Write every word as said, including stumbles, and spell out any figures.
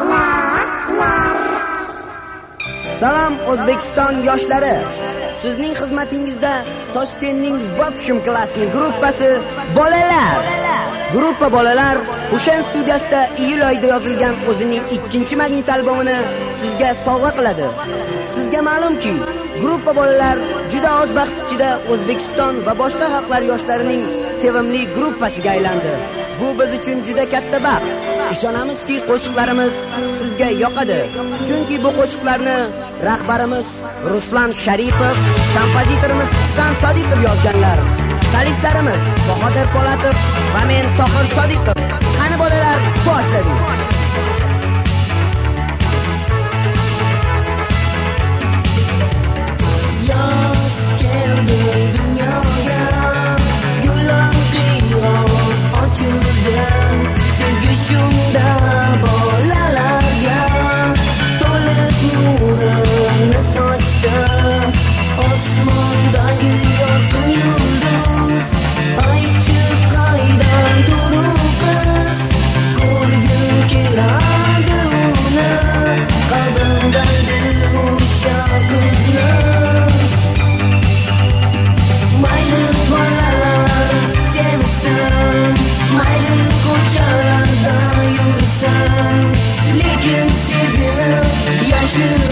Salom O'zbekiston yoshlari. Sizning xizmatingizda Toshkentning Vobshim klassining gruppasi Bolalar. Gruppa Bolalar Hushayn studiyasida iyul oyida yozilgan o'zining ikkinchi magnit albomini sizga sovg'a qiladi. Sizga ma'lumki, gruppa Bolalar juda oz vaqt ichida O'zbekiston va boshqa xalqlar yoshlarining sevimli gruppasiga aylandi. Bu biz uchun juda katta baxt. Ishonamizki, qo'shiqlarimiz sizga yoqadi. Chunki bu qo'shiqlarni rahbarimiz Ruslan Sharipov, kompozitorimiz Husan Sodiqov yozganlar. Solistlarimiz Bahodir Po'latov va men Tohir Sodiqov. Qani bolalar, boshladik. Yoz keldi dunyoga, gullar qiyoz ochildi. Sevgi shunda bolalarga to'lib nurini sochdi. Osmondagi yorqin yulduz aytib qaydan turibmiz. Ko'rgim keladi uni, qalbimdagi o'sha qizni. Mayli bolalar sevsin, mayli ko'chalarda yursin, lekin sevgi yashil